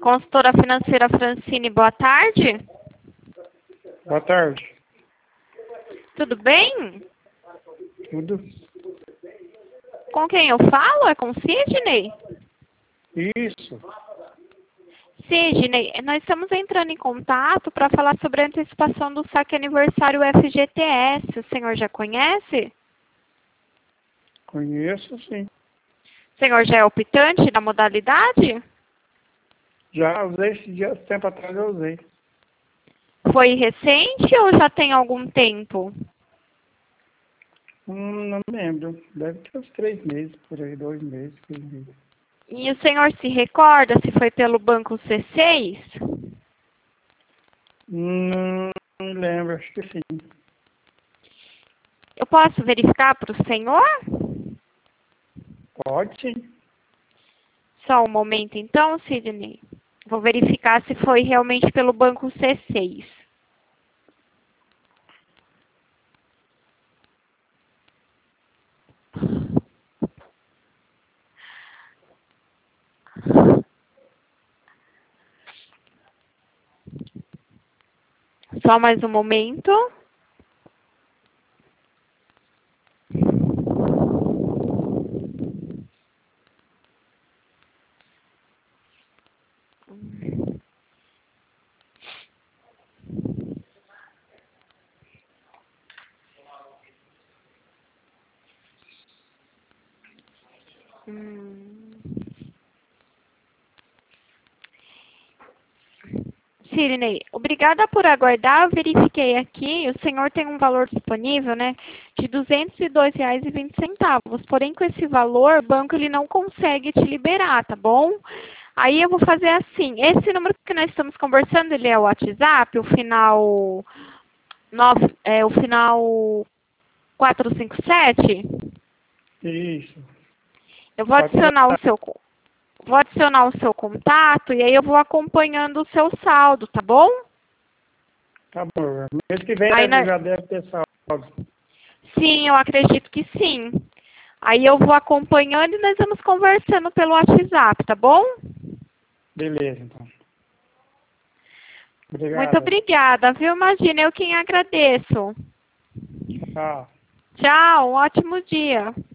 Consultora financeira Francine, boa tarde. Boa tarde. Tudo bem? Tudo? Com quem eu falo? É com Sidney? Isso. Sidney, nós estamos entrando em contato para falar sobre a antecipação do saque aniversário FGTS. O senhor já conhece? Conheço, sim. O senhor já é optante da modalidade? Já usei esse dia, tempo atrás eu usei. Foi recente ou já tem algum tempo? Não lembro. Deve ter uns 3 meses, por aí, 2 meses, 3 meses. E o senhor se recorda se foi pelo banco C6? Não lembro, acho que sim. Eu posso verificar para o senhor? Pode sim. Só um momento então, Sidney. Vou verificar se foi realmente pelo banco C6. Só mais um momento. Sidney, obrigada por aguardar. Eu verifiquei aqui, o senhor tem um valor disponível, né, de R$ 202,20. Porém, com esse valor, o banco ele não consegue te liberar, tá bom? Aí eu vou fazer assim, esse número que nós estamos conversando, ele é o WhatsApp, o final 457? Isso. Eu vou adicionar o seu contato e aí eu vou acompanhando o seu saldo, tá bom? Tá bom. Mês que vem Aí já deve ter saldo. Sim, eu acredito que sim. Aí eu vou acompanhando e nós vamos conversando pelo WhatsApp, tá bom? Beleza, então. Muito Obrigado. obrigada, viu? Imagina, eu quem agradeço. Tchau. Tchau, um ótimo dia.